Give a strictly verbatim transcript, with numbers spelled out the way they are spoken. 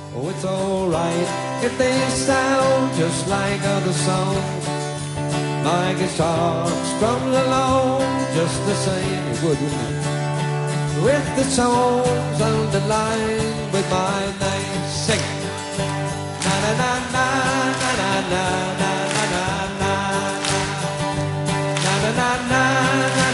Oh, it's alright if they sound just like other songs. My guitar strums along just the same. It would, wouldn't it? With the songs underlined with my name. Sing it. Na na na na na na na na na na na na na na na.